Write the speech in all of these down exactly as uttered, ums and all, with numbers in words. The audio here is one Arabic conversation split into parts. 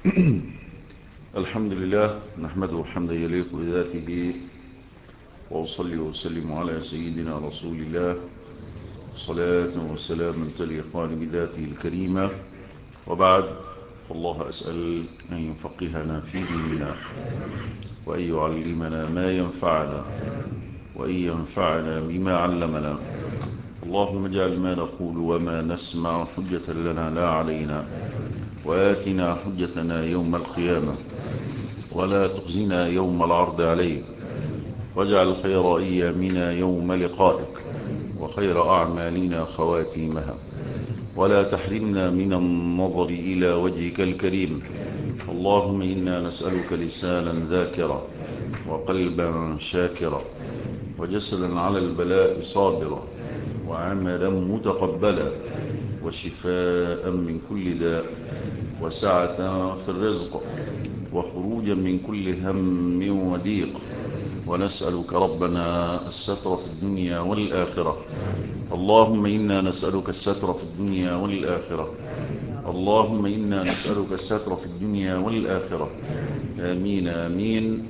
الحمد لله نحمده حمدا يليق بذاته، وأصلي وسلم على سيدنا رسول الله صلاة وسلاما تليقان بذاته الكريمة. وبعد، فالله أسأل أن يفقهنا في ديننا، وأن يعلمنا ما ينفعنا، وأن ينفعنا بما علمنا. اللهم اجعل ما نقول وما نسمع حجة لنا لا علينا، وآتنا حجتنا يوم القيامة، ولا تخزنا يوم العرض عليك، واجعل خير أيامنا يوم لقائك، وخير أعمالنا خواتيمها، ولا تحرمنا من النظر إلى وجهك الكريم. اللهم إنا نسألك لسانا ذاكرا، وقلبا شاكرا، وجسدا على البلاء صابرا، وعملا متقبلا، وشفاء من كل داء، وسعة في الرزق، وخروجا من كل هم وضيق. ونسألك ربنا الستر في الدنيا والآخرة. اللهم إنا نسألك الستر في الدنيا والآخرة. اللهم إنا نسألك الستر في الدنيا والآخرة. آمين آمين.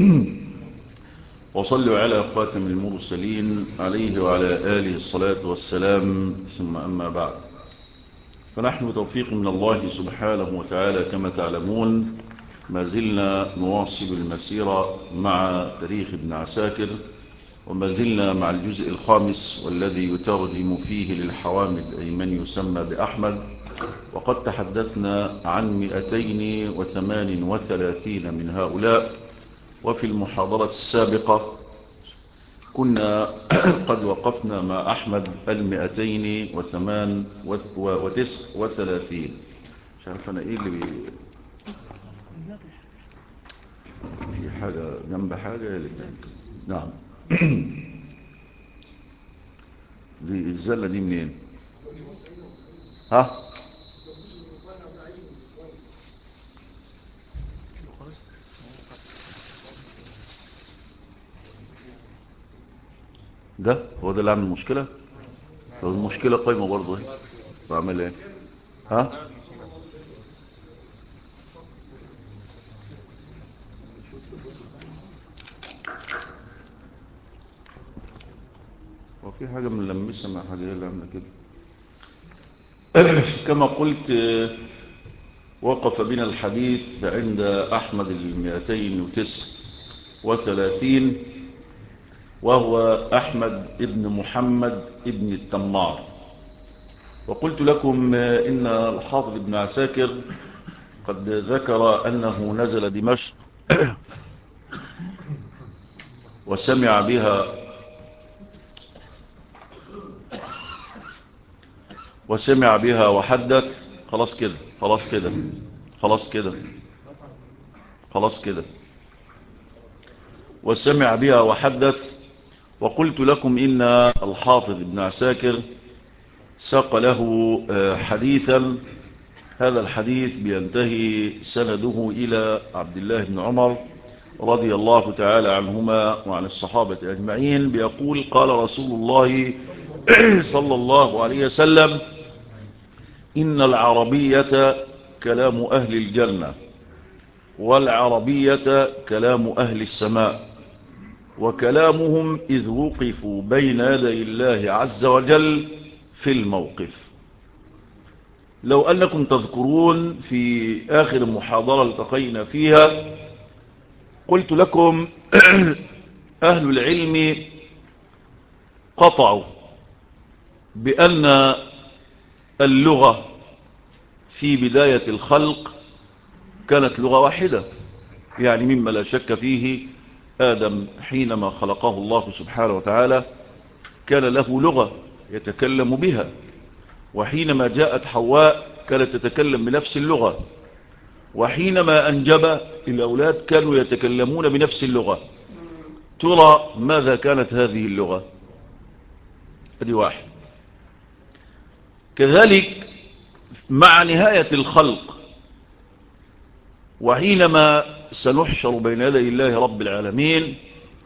وصلوا على خاتم المرسلين عليه وعلى آله الصلاة والسلام، ثم أما بعد، فنحن توفيق من الله سبحانه وتعالى كما تعلمون ما زلنا نواصل المسيرة مع تاريخ ابن عساكر، وما زلنا مع الجزء الخامس والذي يترجم فيه للحوامد أي من يسمى بأحمد. وقد تحدثنا عن مئتين وثمان وثلاثين من هؤلاء، وفي المحاضرة السابقة كنا قد وقفنا مع أحمد المئتين وثمان وتسع وثلاثين. مش عارف أنا إيه اللي بي... في حاجة جنب حاجة اللي جنب. نعم. دي الزلة دي منين؟ ها؟ ده هو ده اللي عامل المشكلة. طب المشكلة قايمة برضه اهي، بعمل ايه؟ ها؟ هو في حاجة ملمسة مع حاجة اللي عاملة كده. كما قلت، وقف بنا الحديث عند أحمد المئتين وتسع وثلاثين، وهو أحمد ابن محمد ابن التمار. وقلت لكم إن الحافظ ابن عساكر قد ذكر أنه نزل دمشق وسمع بها وسمع بها وحدث. خلاص كده، خلاص كده، خلاص كده، خلاص كده. وسمع بها وحدث. وقلت لكم إن الحافظ ابن عساكر ساق له حديثا، هذا الحديث بينتهي سنده إلى عبد الله بن عمر رضي الله تعالى عنهما وعن الصحابة أجمعين، بيقول: قال رسول الله صلى الله عليه وسلم: إن العربية كلام أهل الجنة، والعربية كلام أهل السماء، وكلامهم إذ وقفوا بين يدي الله عز وجل في الموقف. لو أنكم تذكرون في آخر محاضرة التقينا فيها قلت لكم أهل العلم قطعوا بأن اللغة في بداية الخلق كانت لغة واحدة، يعني مما لا شك فيه آدم حينما خلقه الله سبحانه وتعالى كان له لغة يتكلم بها، وحينما جاءت حواء كانت تتكلم بنفس اللغة، وحينما أنجب الأولاد كانوا يتكلمون بنفس اللغة. ترى ماذا كانت هذه اللغة؟ هذه واحد. كذلك مع نهاية الخلق، وحينما سنحشر بين يدي الله رب العالمين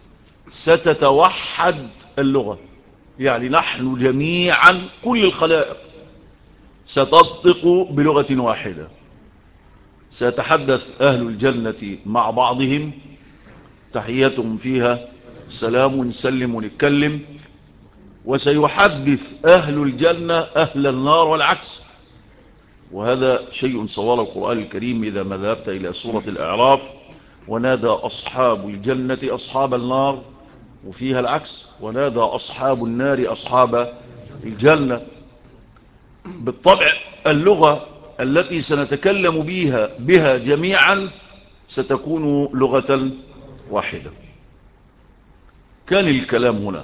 ستتوحد اللغة، يعني نحن جميعا كل الخلائق ستنطق بلغة واحدة. سيتحدث أهل الجنة مع بعضهم تحياتهم فيها سلام، ونسلم ونتكلم. وسيحدث أهل الجنة أهل النار والعكس، وهذا شيء صوره القرآن الكريم إذا ما ذهبت إلى سورة الأعراف: ونادى أصحاب الجنة أصحاب النار، وفيها العكس: ونادى أصحاب النار أصحاب الجنة. بالطبع اللغة التي سنتكلم بها, بها جميعا ستكون لغة واحدة. كان الكلام هنا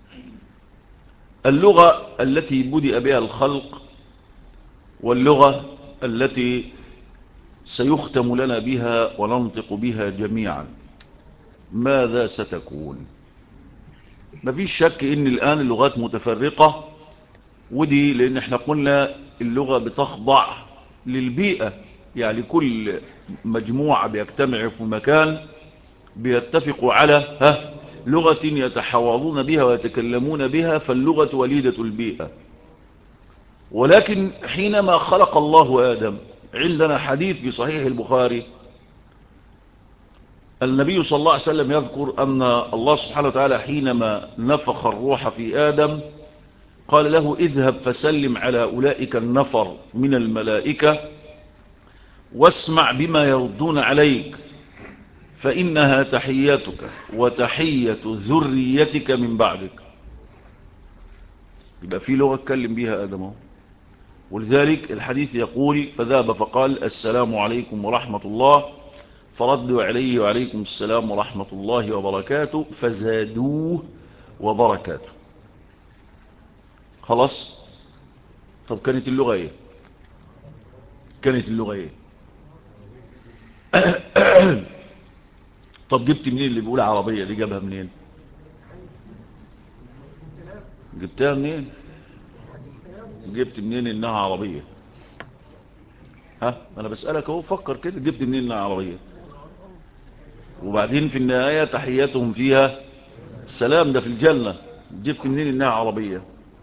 اللغة التي بدأ بها الخلق واللغة التي سيختم لنا بها وننطق بها جميعا، ماذا ستكون؟ ما فيش شك ان الآن اللغات متفرقة، ودي لان احنا قلنا اللغة بتخضع للبيئة، يعني كل مجموعة بيجتمع في مكان بيتفقوا على ها لغة يتحاورون بها ويتكلمون بها، فاللغة وليدة البيئة. ولكن حينما خلق الله آدم، عندنا حديث بصحيح البخاري، النبي صلى الله عليه وسلم يذكر أن الله سبحانه وتعالى حينما نفخ الروح في آدم قال له: اذهب فسلم على أولئك النفر من الملائكة واسمع بما يردون عليك، فإنها تحياتك وتحية ذريتك من بعدك. يبقى في لغة اتكلم بها آدم، ولذلك الحديث يقول: فذهب فقال: السلام عليكم ورحمة الله، فردوا عليه: وعليكم السلام ورحمة الله وبركاته، فزادوه وبركاته. خلاص. طب كانت اللغة ايه؟ كانت اللغة ايه؟ طب جبت منين اللي بيقول عربية دي؟ جابها منين؟ جبتها منين؟ جبت منين انها عربية؟ ها انا بسألك اهو، فكر كده، جبت منين انها عربية؟ وبعدين في النهاية تحياتهم فيها السلام، ده في الجنة، جبت منين انها عربية؟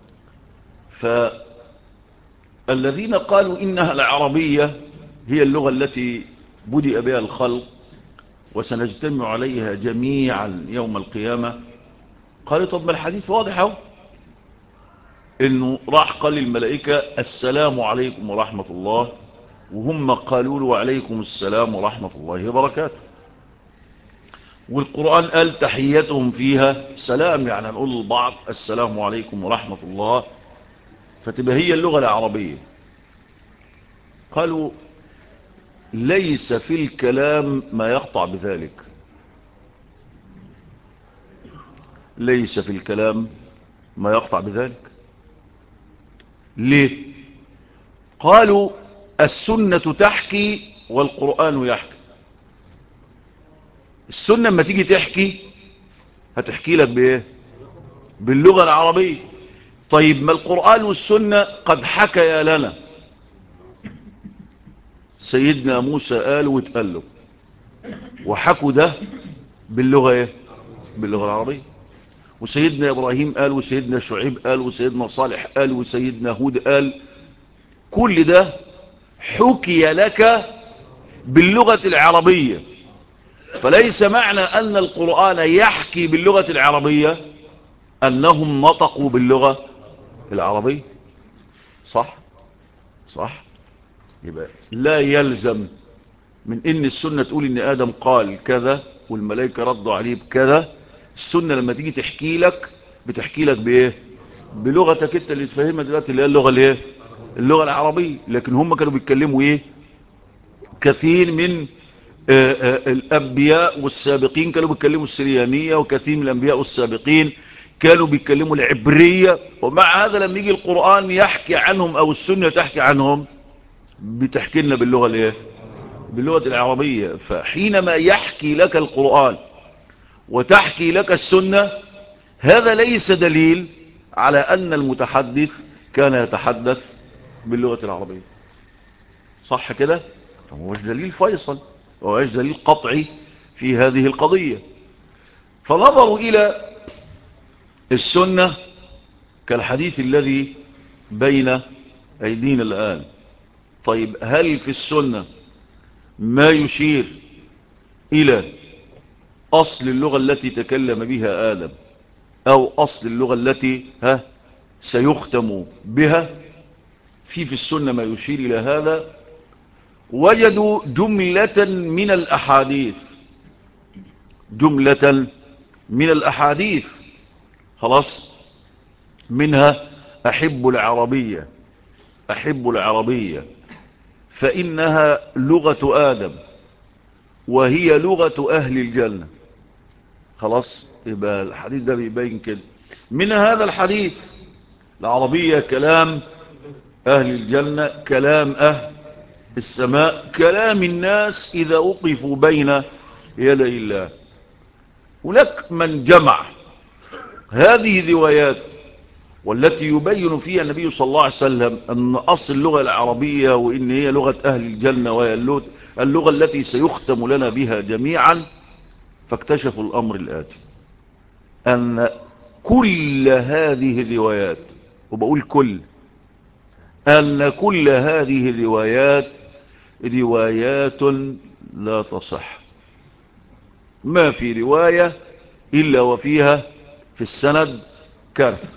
فالذين قالوا انها العربية هي اللغة التي بدأ بها الخلق وسنجتمع عليها جميعا يوم القيامة، قالوا: طب ما الحديث واضح اهو، انه راح قال للملائكة: السلام عليكم ورحمة الله، وهم قالوا له: وعليكم السلام ورحمة الله وبركاته. والقرآن قال: تحيتهم فيها سلام، يعني نقول للبعض السلام عليكم ورحمة الله، فتبقى هي اللغة العربية. قالوا: ليس في الكلام ما يقطع بذلك، ليس في الكلام ما يقطع بذلك. ليه؟ قالوا: السنة تحكي والقرآن يحكي. السنة لما تيجي تحكي هتحكي لك بايه؟ باللغة العربية. طيب ما القرآن والسنة قد حكى لنا، سيدنا موسى قال واتقال له، وحكوا ده باللغة ايه؟ باللغة العربية. وسيدنا إبراهيم قال، وسيدنا شعيب قال، وسيدنا صالح قال، وسيدنا هود قال. كل ده حكي لك باللغة العربية. فليس معنى أن القرآن يحكي باللغة العربية أنهم نطقوا باللغة العربية. صح؟ صح؟ يبقى لا يلزم من إن السنة تقول إن آدم قال كذا والملائكة ردوا عليه بكذا. السنة لما تيجي تحكي لك بتحكي لك بإيه؟ بلغتك أنت اللي تفهمها دلوقتي، اللي هي اللغة الإيه؟ اللغة العربية. لكن هم كانوا بيتكلموا إيه؟ كثير من آآ آآ الأنبياء والسابقين كانوا بيتكلموا السريانية، وكثير من الأنبياء والسابقين كانوا بيتكلموا العبرية. ومع هذا لما يجي القرآن يحكي عنهم أو السنة تحكي عنهم بتحكي لنا باللغة الإيه؟ باللغة العربية. فحينما يحكي لك القرآن وتحكي لك السنة، هذا ليس دليل على أن المتحدث كان يتحدث باللغة العربية. صح كده؟ فهو مش دليل فيصل، وهو مش دليل قطعي في هذه القضية. فنظروا إلى السنة كالحديث الذي بين أيدينا الآن. طيب هل في السنة ما يشير إلى أصل اللغة التي تكلم بها آدم أو أصل اللغة التي ها سيختم بها، في في السنة ما يشير إلى هذا. وجدوا جملة من الأحاديث، جملة من الأحاديث خلاص، منها أحب العربية، أحب العربية فإنها لغة آدم وهي لغة أهل الجنة. خلاص، يبقى الحديث ده بيبين كده. من هذا الحديث العربية كلام أهل الجنة، كلام أهل السماء، كلام الناس إذا أوقفوا بين يدي الله. هناك من جمع هذه الروايات والتي يبين فيها النبي صلى الله عليه وسلم أن أصل اللغة العربية وإن هي لغة أهل الجنة وهي اللغة التي سيختم لنا بها جميعا، فاكتشفوا الأمر الآتي: أن كل هذه الروايات، وبقول كل، أن كل هذه الروايات روايات لا تصح. ما في رواية إلا وفيها في السند كارثة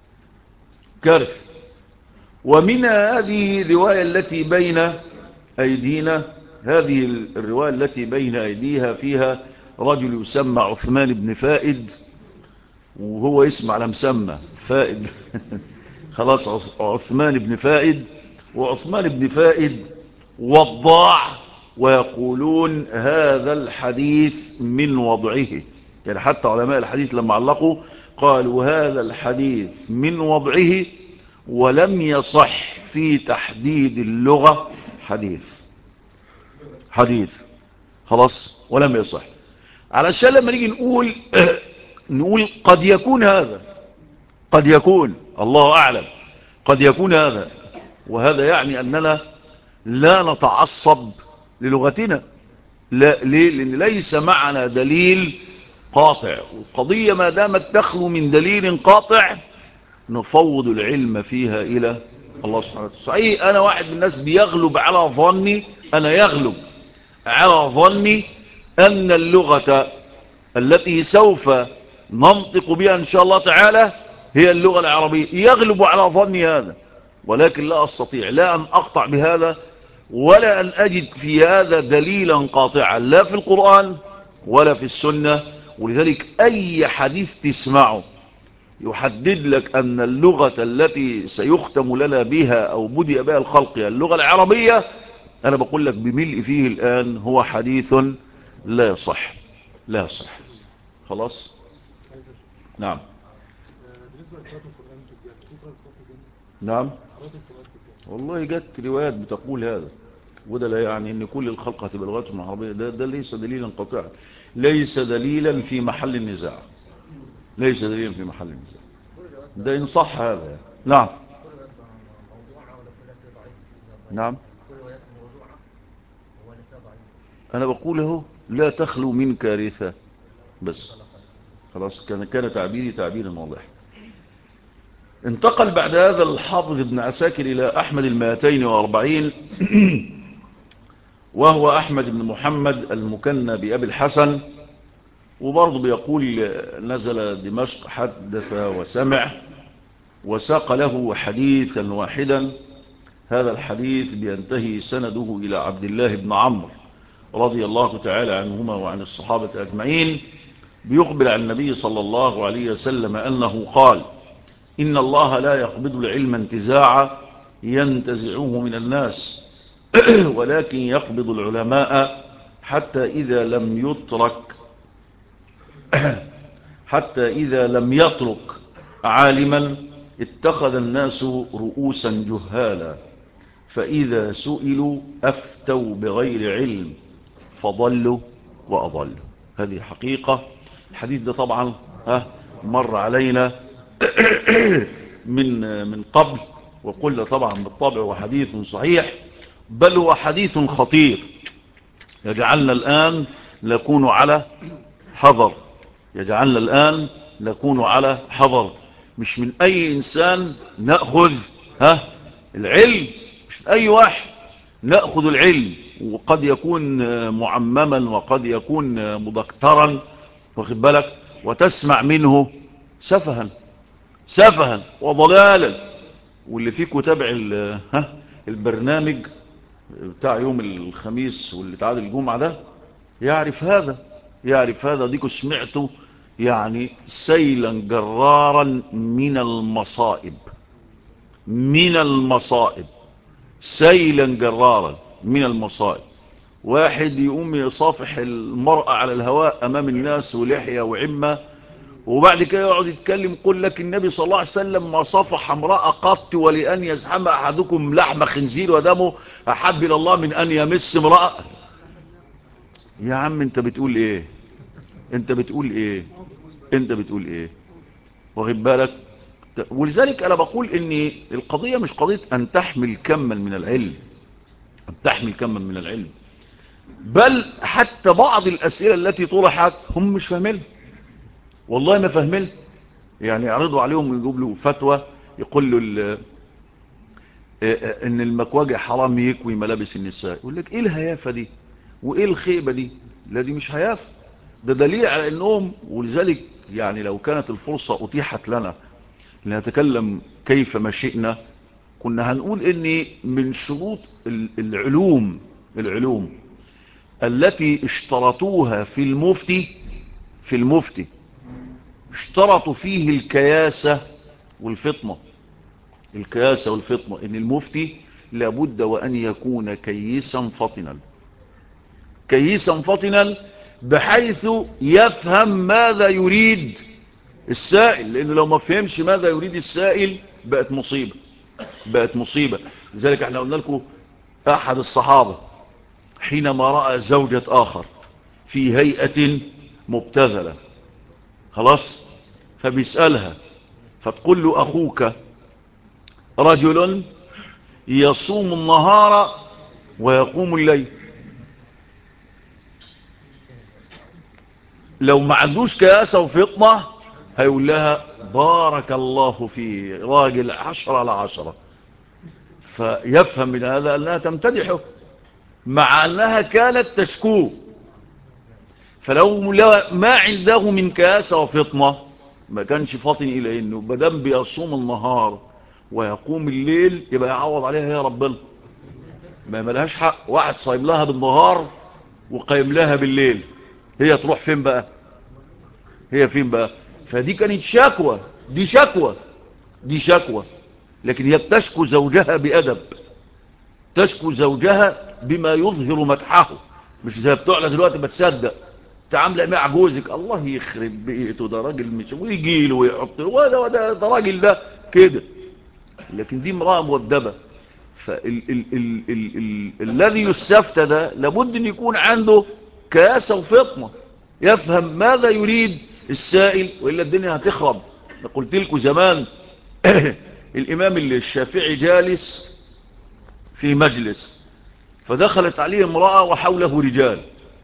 كارثة. ومن هذه الرواية التي بين أيدينا، هذه الرواية التي بين أيديها فيها رجل يسمى عثمان بن فائد، وهو اسم على مسمى فائد خلاص، عثمان بن فائد. وعثمان بن فائد وضاع، ويقولون هذا الحديث من وضعه. يعني حتى علماء الحديث لما علقوا قالوا هذا الحديث من وضعه، ولم يصح في تحديد اللغة حديث حديث خلاص، ولم يصح. علشان لما نيجي نقول نقول قد يكون هذا، قد يكون، الله أعلم، قد يكون هذا، وهذا يعني أننا لا نتعصب للغتنا. لا، ليه؟ لأن ليس معنا دليل قاطع، والقضية ما دامت تخلو من دليل قاطع نفوض العلم فيها إلى الله سبحانه وتعالى. صحيح أنا واحد من الناس بيغلب على ظني، أنا يغلب على ظني أن اللغة التي سوف ننطق بها إن شاء الله تعالى هي اللغة العربية، يغلب على ظني هذا، ولكن لا أستطيع لا أن أقطع بهذا ولا أن أجد في هذا دليلا قاطعا، لا في القرآن ولا في السنة. ولذلك أي حديث تسمعه يحدد لك أن اللغة التي سيختم لنا بها أو بدأ بها الخلق اللغة العربية، أنا بقول لك بملء فيه الآن هو حديث لا يصح، لا يصح. خلاص. نعم. نعم والله جت روايات بتقول هذا، وده لا يعني ان كل الخلق هتبقى لغتهم العربية. ده, ده ليس دليلا قاطعا، ليس دليلا في محل النزاع، ليس دليلا في محل النزاع، ده إن صح هذا. نعم. نعم أنا بقوله لا تخلو من كارثة بس. خلاص، كان كان تعبيري تعبيرا واضحا. انتقل بعد هذا الحافظ ابن عساكر إلى أحمد المائتين وأربعين وهو أحمد بن محمد المكنى بأبي الحسن، وبرضه بيقول نزل دمشق حدث وسمع، وساق له حديثا واحدا. هذا الحديث بينتهي سنده إلى عبد الله بن عمرو رضي الله تعالى عنهما وعن الصحابة أجمعين، بيخبر عن النبي صلى الله عليه وسلم أنه قال: إن الله لا يقبض العلم انتزاعا ينتزعوه من الناس ولكن يقبض العلماء حتى إذا لم يترك حتى إذا لم يترك عالما اتخذ الناس رؤوسا جهالا، فإذا سئلوا أفتوا بغير علم فضلوا وأضلوا. هذه حقيقة. الحديث ده طبعا ها مر علينا من من قبل، وقلنا طبعا بالطبع هو حديث صحيح، بل هو حديث خطير يجعلنا الآن نكون على حذر، يجعلنا الآن نكون على حذر. مش من أي إنسان نأخذ ها العلم، مش من أي واحد نأخذ العلم وقد يكون معمما وقد يكون مدكترا، واخد بالك، وتسمع منه سفها سفها وضلالا. واللي فيكم تابع ها البرنامج بتاع يوم الخميس واللي تعاد الجمعة ده يعرف هذا، يعرف هذا. ديكوا سمعته يعني سيلا جرارا من المصائب، من المصائب، سيلا جرارا من المصائب. واحد يقوم يصافح المرأة على الهواء أمام الناس ولحية وعمة، وبعد كده يقعد يتكلم يقول لك النبي صلى الله عليه وسلم ما صافح امرأة قط، ولأن يزحم أحدكم لحم خنزير ودمه أحب إلى الله من أن يمس امرأة. يا عم انت بتقول ايه؟ انت بتقول ايه؟ انت بتقول ايه؟ واخد بالك؟ ولذلك انا بقول ان القضية مش قضية ان تحمل كما من العلم، ان تحمل كما من العلم، بل حتى بعض الاسئلة التي طرحت هم مش فاهمين، والله ما فاهمين. يعني يعرضوا عليهم ويجيب له فتوى يقول له ان المكواجع حرام يكوي ملابس النساء، يقول لك ايه الهيافة دي وايه الخيبة دي؟ لا دي مش هيافة، ده دليل على انهم. ولذلك يعني لو كانت الفرصة اتيحت لنا لنتكلم كيف ما شئنا، كنا هنقول ان من شروط العلوم العلوم التي اشترطوها في المفتي في المفتي اشترطوا فيه الكياسة والفطنة. الكياسة والفطنة ان المفتي لابد وان يكون كيسا فطنا، كيسا فطنا بحيث يفهم ماذا يريد السائل، لأنه لو ما فهمش ماذا يريد السائل بقت مصيبة، بقت مصيبة. لذلك احنا قلنا لكم أحد الصحابة حينما رأى زوجة آخر في هيئة مبتذلة، خلاص، فبيسألها فتقول له أخوك رجل يصوم النهار ويقوم الليل. لو ما عندوش كياسة وفطنة هيقول لها بارك الله في راجل عشرة على عشرة، فيفهم من هذا أنها تمتدحه مع أنها كانت تشكوه. فلو ما عنده من كياسة وفطنة ما كانش فاطن إلى أنه بدم بيصوم النهار ويقوم الليل يبقى يعوض عليها يا ربنا. ما ملهاش حق واحد صايم لها بالنهار وقيم لها بالليل، هي تروح فين بقى؟ هي فين بقى؟ فدي كانت شكوى، دي شكوى، دي شكوى. لكن هي بتشكو زوجها بأدب، تشكو زوجها بما يظهر مدحه، مش زي بتوعنا دلوقتي بتصدق تعامل مع جوزك الله يخرب بيته ده راجل مش، ويجي له ويحط له وده وده ده راجل ده كده. لكن دي امرأة مؤدبة. فالذي يستفتى ده لابد ان يكون عنده كياسة وفطنة، يفهم ماذا يريد السائل، وإلا الدنيا هتخرب. قلت لكم زمان الإمام الشافعي جالس في مجلس، فدخلت عليه امرأة وحوله رجال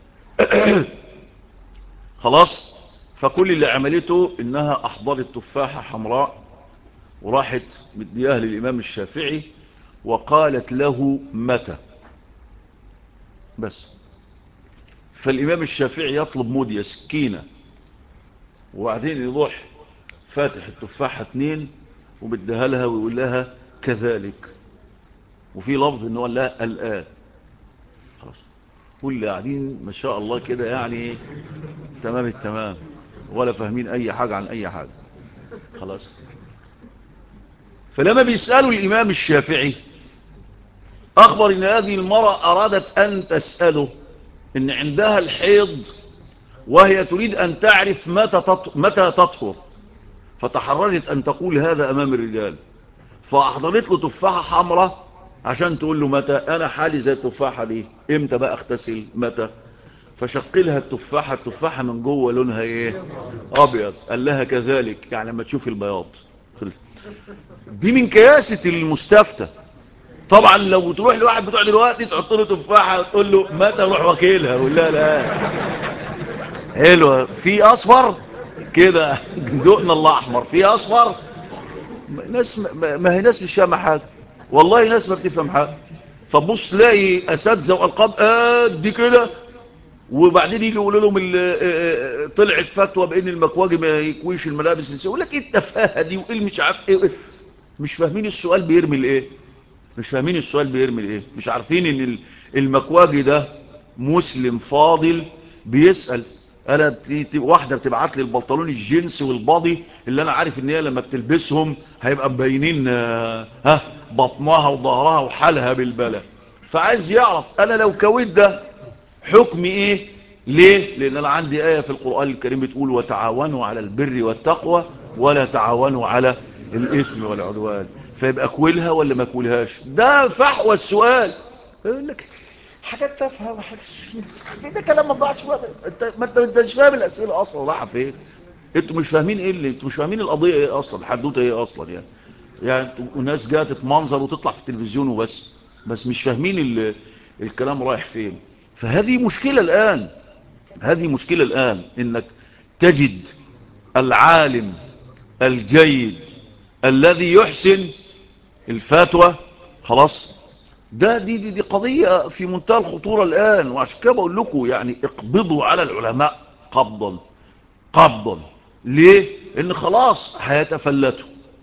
خلاص، فكل اللي عملته انها احضرت تفاحة حمراء وراحت مدياها للامام الشافعي وقالت له متى بس. فالامام الشافعي يطلب مودية سكينة، وبعدين يروح فاتح التفاحة اتنين ومديها لها ويقول لها كذلك، وفي لفظ انه قال لها الآن. خلاص كل قاعدين ما شاء الله كده يعني تمام التمام، ولا فاهمين اي حاجة عن اي حاجة. خلاص، فلما بيسألوا الامام الشافعي اخبر ان هذه المرأة ارادت ان تسأله ان عندها الحيض وهي تريد ان تعرف متى متى تطهر، فتحرجت ان تقول هذا امام الرجال، فاحضرت له تفاحة حمراء عشان تقول له متى انا حالي زي التفاحة دي، امتى بقى اغتسل متى؟ فشقلها التفاحة، التفاحة من جوه لونها ايه؟ ابيض. قال لها كذلك، يعني لما تشوف البياض. دي من كياسة المستفتى. طبعا لو تروح لواحد بتوع دلوقتي تحط له تفاحة وتقول له متى روح واكلها، يقول لا لا حلوة في اصفر كده دقنا الله احمر في اصفر. ناس ما هي ناس مش فاهمه حاجه، والله ناس ما بتفهم حاجه. فبص لاقي اساتذه والقاب قد كده، وبعدين يجي يقول لهم طلعت فتوى بان المكواجي ما يكويش الملابس، يقول لك ايه التفاهه دي وايه مش عارف ايه. مش فاهمين السؤال بيرمي لايه، مش فاهمين السؤال بيرمي لايه، مش عارفين ان المكواجي ده مسلم فاضل بيسأل. انا واحده بتبعت لي البنطلون الجينز والباضي اللي انا عارف ان هي لما بتلبسهم هيبقى مبينين ها بطنها وظهرها وحالها بالبلا، فعايز يعرف انا لو كويت ده حكمي ايه. ليه؟ لان انا عندي آية في القرآن الكريم بتقول وتعاونوا على البر والتقوى ولا تعاونوا على الاثم والعدوان، فيبقى كويلها ولا ما كويلهاش؟ ده فحوى السؤال. يقول لك حاجات تافهه وحاجات ده كلام ما ضاعش وقت. انت ما انت مش فاهم الاسئله اصلا رايحه فين. انتوا مش فاهمين ايه اللي انتوا مش فاهمين القضيه ايه اصلا، الحدوته ايه اصلا يعني. يعني وناس جايه تتمنظر وتطلع في التلفزيون وبس، بس مش فاهمين ال... الكلام رايح فين. فهذه مشكله الان، هذه مشكله الان انك تجد العالم الجيد الذي يحسن الفتوى خلاص. ده دي, دي دي قضية في منتهى الخطورة الآن، وعشان كده بقول لكم يعني اقبضوا على العلماء قبضا قبضا. ليه؟ إن خلاص هيتفلتوا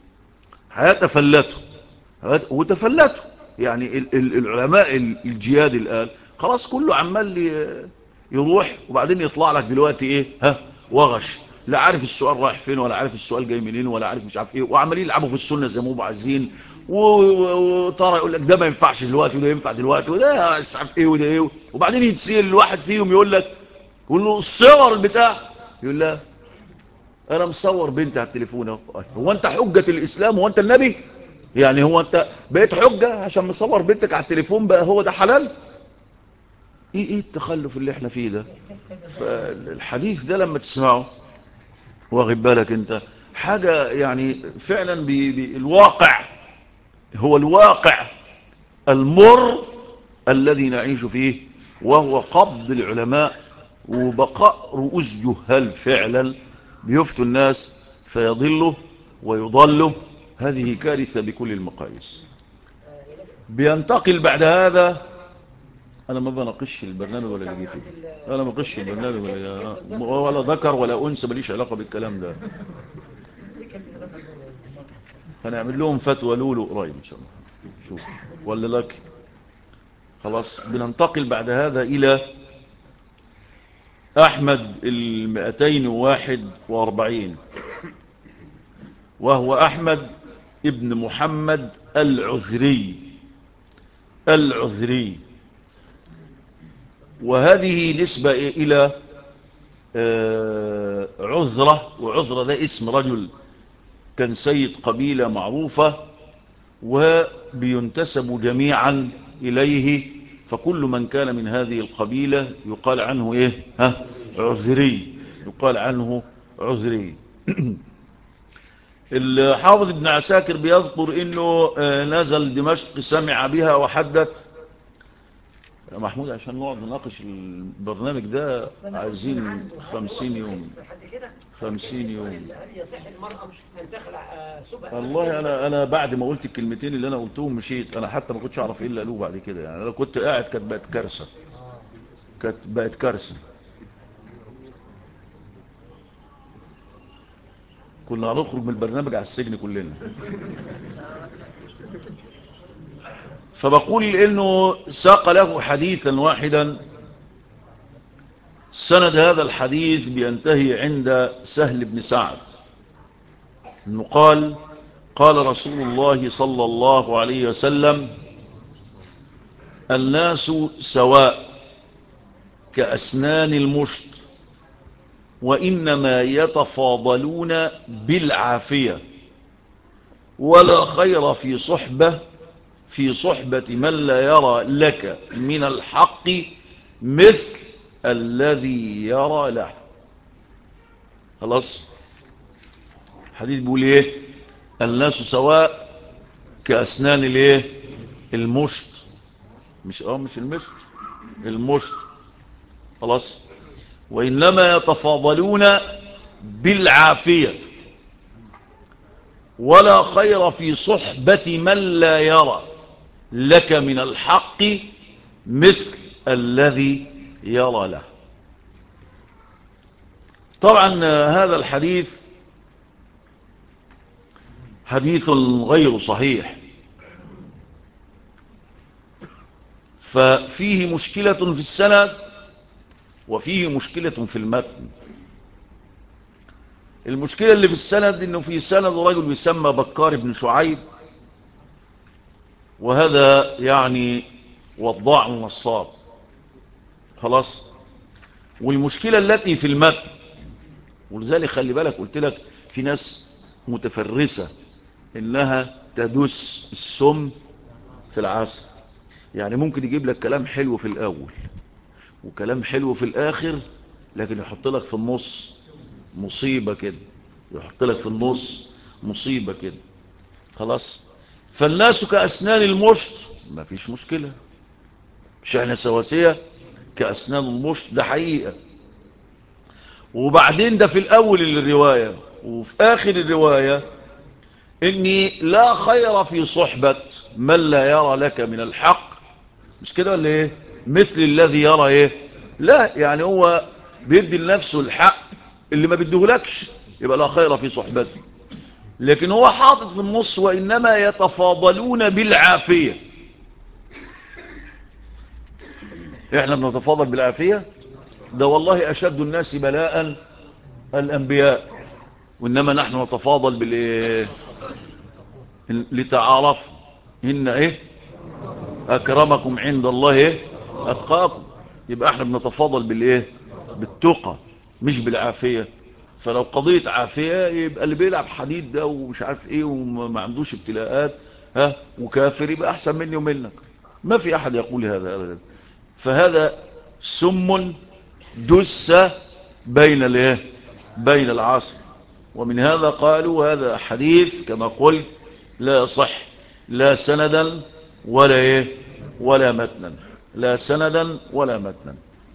هيتفلتوا وتفلتوا. يعني ال ال العلماء الجياد الآن خلاص كله عمال يروح، وبعدين يطلع لك دلوقتي إيه ها وغش، لا عارف السؤال رايح فين ولا عارف السؤال جاي منين ولا عارف مش عارف ايه، وعمالين يلعبوا في السنه زي ما هم عايزين، وترى يقول لك ده ما ينفعش دلوقتي وده ينفع دلوقتي وده مش عارف ايه وده ايه، وبعدين يتسال الواحد فيهم يقول لك يقول له الصور البتاع، يقول لا انا مصور بنتي على التليفون اهو. هو انت حجه الاسلام؟ هو انت النبي؟ يعني هو انت بقيت حجه عشان مصور بنتك على التليفون بقى هو ده حلال؟ ايه ايه التخلف اللي احنا فيه ده؟ فالحديث ده لما تسمعه واخد بالك انت حاجة يعني فعلا بي بي الواقع هو الواقع المر الذي نعيش فيه، وهو قبض العلماء وبقاء رؤوس جهال فعلا بيفتوا الناس فيضلوا ويضلوا. هذه كارثة بكل المقاييس. بينتقل بعد هذا، انا ما بناقش البرنامج ولا اللي فيه، انا ما بناقش البرنامج ولا ولا ذكر ولا انثى، ماليش علاقة بالكلام ده. هنعمل لهم فتوى لولو قريب ان شاء الله، شوف ولا لك. خلاص بننتقل بعد هذا الى احمد المئتين واحد واربعين، وهو احمد ابن محمد العذري العذري. وهذه نسبة الى عذرة، وعذرة ده اسم رجل كان سيد قبيلة معروفة وبينتسب جميعا إليه، فكل من كان من هذه القبيلة يقال عنه إيه ها عذري، يقال عنه عذري. الحافظ ابن عساكر بيذكر إنه نزل دمشق سمع بها وحدث. يا محمود عشان نقعد نناقش البرنامج ده عايزين خمسين يوم خمسين يوم. والله انا انا بعد ما قلت الكلمتين اللي انا قلتهم مشيت، انا حتى ما كنتش اعرف ايه اللي قالوه بعد كده. يعني انا كنت قاعد كانت بقت كارثه، كانت بقت كارثه. كنا هنخرج من البرنامج على السجن كلنا. فبقول انه ساق له حديثا واحدا. سند هذا الحديث بينتهي عند سهل بن سعد انه قال قال رسول الله صلى الله عليه وسلم الناس سواء كأسنان المشط وإنما يتفاضلون بالعافية ولا خير في صحبة في صحبة من لا يرى لك من الحق مثل الذي يرى له. خلاص حديث بيقول ايه؟ الناس سواء كأسنان الايه المشط، مش اه مش المشط المشط. خلاص وإنما يتفاضلون بالعافية ولا خير في صحبة من لا يرى. لك من الحق مثل الذي يرى له. طبعا هذا الحديث حديث غير صحيح، ففيه مشكلة في السند وفيه مشكلة في المتن. المشكلة اللي في السند انه في سند رجل يسمى بكار بن شعيب، وهذا يعني وضاع نصاب خلاص. والمشكلة التي في المتن، ولذلك خلي بالك قلت لك في ناس متفرسة انها تدس السم في العسل، يعني ممكن يجيب لك كلام حلو في الاول وكلام حلو في الاخر، لكن يحط لك في النص مصيبة كده، يحط لك في النص مصيبة كده خلاص. فالناس كأسنان المشط، ما فيش مشكلة، مش احنا سواسية كأسنان المشط، ده حقيقة. وبعدين ده في الأول الرواية، وفي آخر الرواية إني لا خير في صحبة من لا يرى لك من الحق، مش كده ولا إيه؟ مثل الذي يرى إيه؟ لا، يعني هو بيدي لنفسه الحق اللي ما بيديهولكش، يبقى لا خير في صحبته. لكن هو حاطط في النص وإنما يتفاضلون بالعافية. إحنا بنتفاضل بالعافية؟ ده والله أشد الناس بلاء الأنبياء، وإنما نحن نتفاضل بالإيه؟ لتعارف إن إيه أكرمكم عند الله إيه أتقاكم. يبقى إحنا بنتفاضل بالإيه؟ بالتقى مش بالعافية. فلو قضية عافية يبقى اللي بيلعب حديد ده ومش عارف إيه وما عندوش ابتلاءات ها وكافر يبقى أحسن مني ومنك. ما في أحد يقول هذا أبدا. فهذا سم دس بين الايه بين العصر. ومن هذا قالوا هذا حديث كما قلت لا يصح لا سندا ولا ايه ولا متنا، لا سندا ولا متنا.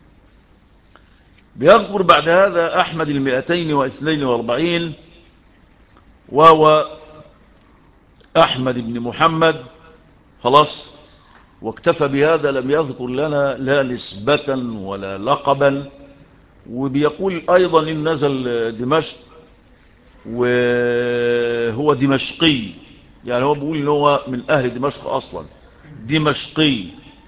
بيذكر بعد هذا احمد المئتين واثنين واربعين، وهو احمد بن محمد خلاص، واكتفى بهذا، لم يذكر لنا لا نسبة ولا لقبا. وبيقول ايضا ان نزل دمشق وهو دمشقي، يعني هو بيقول ان هو من اهل دمشق اصلا، دمشقي.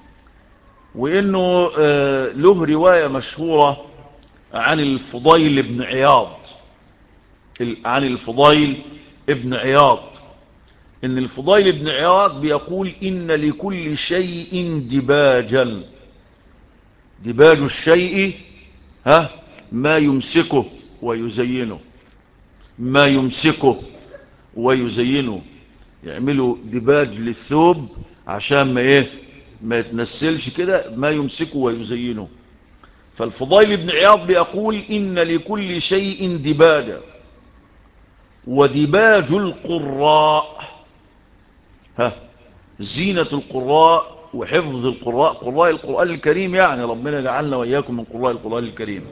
وانه له رواية مشهورة عن الفضيل بن عياض، عن الفضيل بن عياض ان الفضيل بن عياض بيقول ان لكل شيء دباجا، دباج الشيء ها ما يمسكه ويزينه، ما يمسكه ويزينه. يعملوا دباج للثوب عشان ما ايه ما يتنسلش كده، ما يمسكه ويزينه. فالفضيل بن عياض بيقول ان لكل شيء دباجا، ودباج القراء ها زينة القراء وحفظ القراء، قراء القرآن الكريم، يعني ربنا جعلنا وإياكم من قراء القرآن الكريم.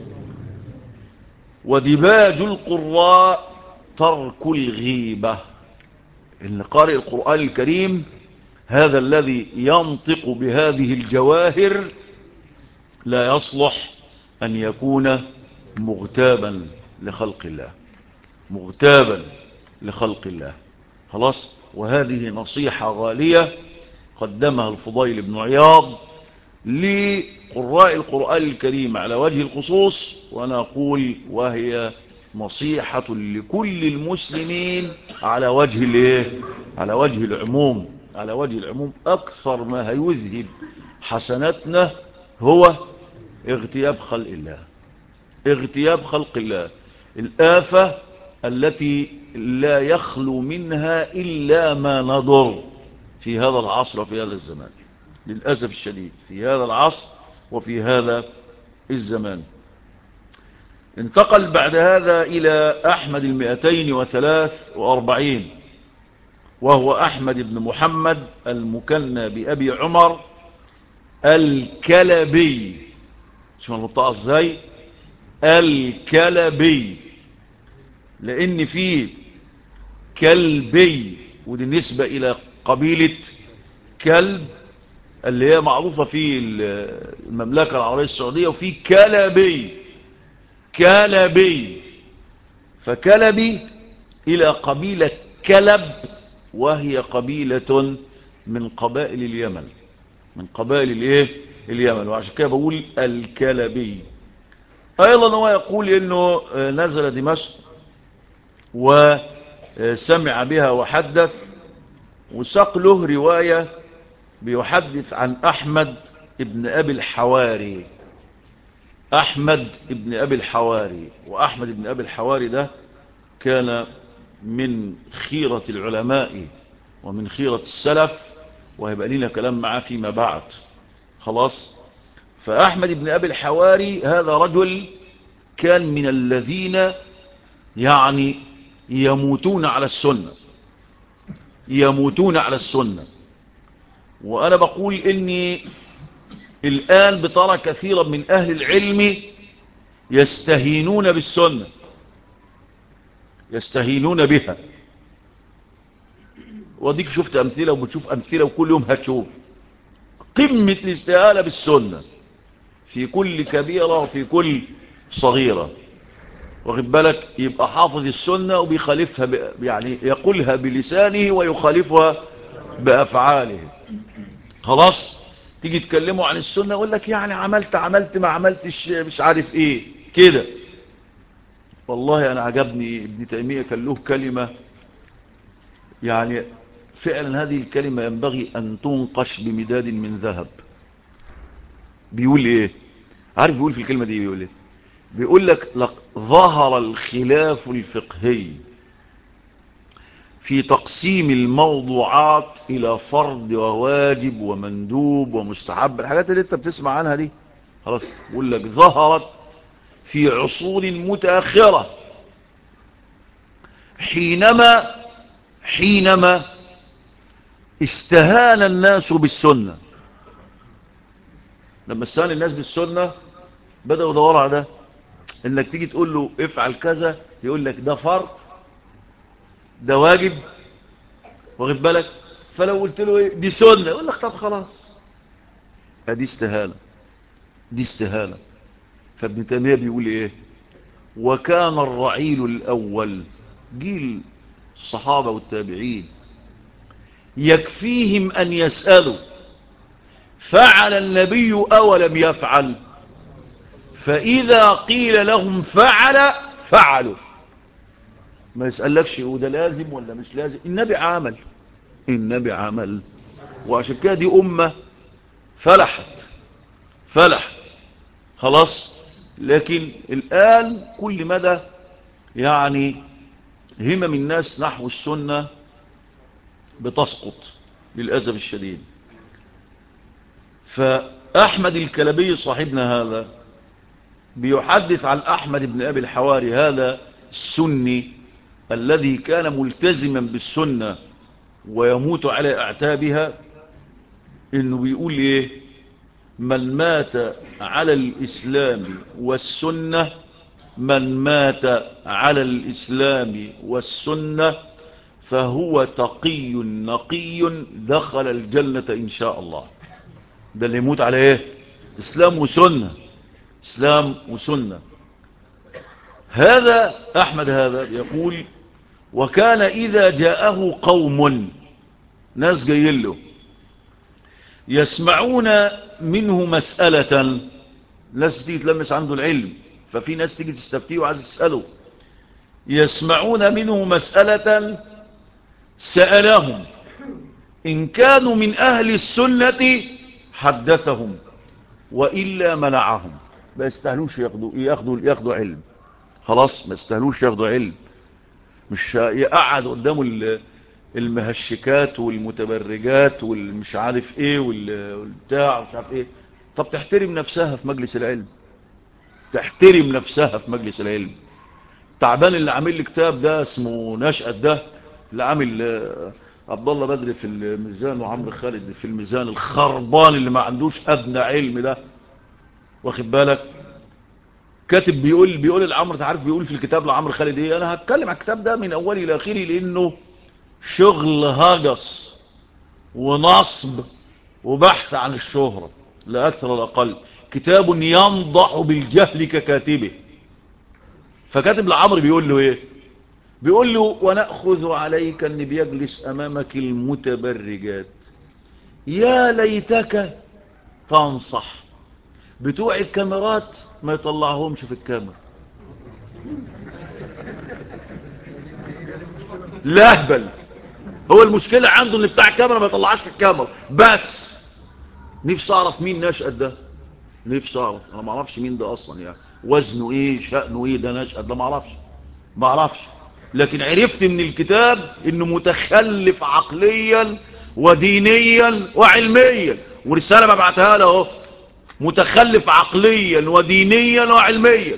ودباج القراء ترك الغيبة، إن قارئ القرآن الكريم هذا الذي ينطق بهذه الجواهر لا يصلح أن يكون مغتابا لخلق الله، مغتابا لخلق الله خلاص. وهذه نصيحة غالية قدمها الفضيل بن عياض لقراء القرآن الكريم على وجه الخصوص، وأنا أقول وهي نصيحة لكل المسلمين على وجه الايه على وجه العموم، على وجه العموم. أكثر ما هيذهب حسناتنا هو اغتياب خلق الله، اغتياب خلق الله، الآفة التي لا يخلو منها إلا ما نضر في هذا العصر وفي هذا الزمان، للأسف الشديد في هذا العصر وفي هذا الزمان. انتقل بعد هذا إلى أحمد المئتين وثلاث وأربعين، وهو أحمد بن محمد المكنى بأبي عمر الكلبي. شو المنطقة ازاي؟ الكلبي، لأن فيه كلبي ودي نسبة إلى قبيلة كلب اللي هي معروفة في المملكة العربية السعودية، وفي كلبي. كلبي فكلبي إلى قبيلة كلب، وهي قبيلة من قبائل اليمن، من قبائل الايه اليمن، وعشان كده بقول الكلبي. ايضا هو يقول انه نزل دمشق وسمع بها وحدث، وساق له رواية بيحدث عن احمد ابن ابي الحواري. احمد ابن ابي الحواري، واحمد ابن ابي الحواري ده كان من خيرة العلماء ومن خيرة السلف، وهيبقى لنا كلام معاه فيما بعد. خلاص. فأحمد بن أبي الحواري هذا رجل كان من الذين يعني يموتون على السنة، يموتون على السنة. وأنا بقول إني الآن بترى كثيرا من أهل العلم يستهينون بالسنة، يستهينون بها. وديك شفت أمثلة وبتشوف أمثلة وكل يوم هتشوف قمة الاستهانة بالسنة في كل كبيرة وفي كل صغيرة. واخد بالك؟ يبقى حافظ السنة وبيخالفها ب... يعني يقولها بلسانه ويخالفها بأفعاله. خلاص. تيجي تكلموا عن السنة يقول لك يعني عملت عملت ما عملتش مش عارف ايه كده. والله انا عجبني ابن تيمية كان له كلمة، يعني فعلا هذه الكلمة ينبغي ان تنقش بمداد من ذهب. بيقول ايه؟ عارف بيقول في الكلمة دي بيقول ايه؟ بيقول لك لك ظهر الخلاف الفقهي في تقسيم الموضوعات إلى فرض وواجب ومندوب ومستحب، الحاجات اللي انت بتسمع عنها دي. خلاص. بيقول لك ظهرت في عصور متأخرة، حينما حينما استهان الناس بالسنة. لما استهان الناس بالسنة بدأوا يدوروا على ده، انك تيجي تقول له افعل كذا يقول لك ده فرض، ده واجب. واخد بالك؟ فلو قلت له ايه دي سنة يقول لك طب خلاص. دي استهانة، دي استهانة. فابن تيمية بيقول ايه؟ وكان الرعيل الاول، جيل الصحابة والتابعين، يكفيهم ان يسألوا فعل النبي او لم يفعل، فاذا قيل لهم فعل فعلوا. ما يسألكش وده لازم ولا مش لازم، النبي عمل، النبي عمل. وعشان كده دي امة فلحت، فلحت. خلاص. لكن الآن كل مدى يعني همم الناس نحو السنة بتسقط للأسف الشديد. فأحمد الكلبي صاحبنا هذا بيحدث عن أحمد بن أبي الحواري، هذا السني الذي كان ملتزما بالسنة ويموت على أعتابها، إنه بيقول إيه؟ من مات على الإسلام والسنة، من مات على الإسلام والسنة فهو تقي نقي دخل الجنة إن شاء الله. ده اللي يموت على إيه؟ إسلام وسنة، إسلام وسنة. هذا أحمد هذا يقول وكان إذا جاءه قوم، ناس جايين له يسمعون منه مسألة، ناس بتيجي تلمس عنده العلم، ففي ناس تيجي تستفتيه وعايز تسأله، يسمعون منه مسألة سألهم، إن كانوا من أهل السنة حدثهم وإلا منعهم. ما يستهلوش ياخدوا, ياخدوا, ياخدوا علم. خلاص. ما يستهلوش ياخدوا علم. مش يقعد قدامه المهشكات والمتبرجات والمش عارف ايه والبتاع مش عارف ايه. طب تحترم نفسها في مجلس العلم، تحترم نفسها في مجلس العلم. تعبان اللي عامل لي كتاب ده اسمه نشأت، ده اللي عامل عبد الله بدر في الميزان وعمرو خالد في الميزان، الخربان اللي ما عندوش ادنى علم ده. واخد بالك؟ كاتب بيقول بيقول لعمرو، تعرف بيقول في الكتاب لعمرو خالد ايه؟ انا هتكلم على الكتاب ده من اوله الى اخره لانه شغل هجس ونصب وبحث عن الشهرة لا أكثر ولا أقل، كتاب ينضح بالجهل ككاتبه. فكاتب لعمرو بيقول له إيه؟ بيقول له ونأخذ عليك أن بيجلس أمامك المتبرجات، يا ليتك تنصح بتوع الكاميرات ما يطلعهمش في الكاميرا. لهبل. هو المشكلة عنده ان بتاع الكاميرا ما يطلعش في الكاميرا بس. نفسي اعرف مين نشأت ده، نفسي اعرف. انا ما اعرفش مين ده اصلا، يعني وزنه ايه، شأنه ايه ده نشأت ده، ما اعرفش ما اعرفش لكن عرفت من الكتاب انه متخلف عقليا ودينيا وعلميا، ورسالة ببعتها له اهو، متخلف عقليا ودينيا وعلميا.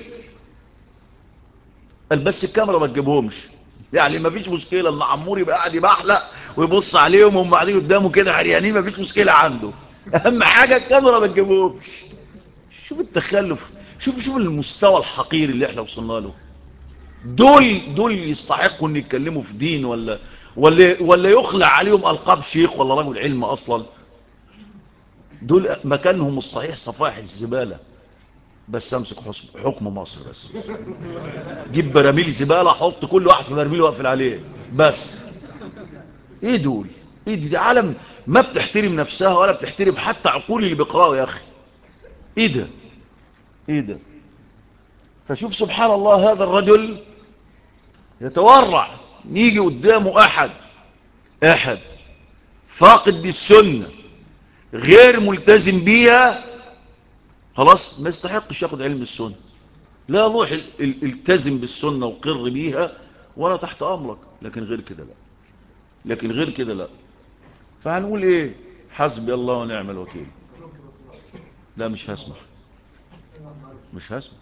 قال بس الكاميرا ما تجيبهمش. يعني ما فيش مشكلة ان عمور يبقى قاعد يبحلق ويبص عليهم وهم قاعدين قدامه كده عريانين، ما فيش مشكلة عنده، اهم حاجة الكاميرا ما تجيبهمش. شوف التخلف، شوف شوف المستوى الحقير اللي احنا وصلنا له. دول دول يستحقوا ان يتكلموا في دين، ولا ولا ولا يخلع عليهم القاب شيخ ولا رجل علم اصلا. دول مكانهم الصحيح صفائح الزبالة. بس امسك حكم مصر بس، جيب براميل زبالة، حط كل واحد في برميل واقفل عليه بس. ايه دول؟ ايه دي, دي عالم ما بتحترم نفسها ولا بتحترم حتى عقول اللي بيقرأوا يا اخي. ايه ده ايه ده؟ فشوف سبحان الله، هذا الرجل يتورع، يجي قدامه احد احد فاقد للسنة غير ملتزم بيها، خلاص ما يستحقش ياخد علم السنة. لا روح التزم بالسنة وقر بيها وانا تحت امرك، لكن غير كده لا، لكن غير كده لا. فهنقول ايه؟ حسبي الله ونعم الوكيل. لا مش هسمح، مش هسمح.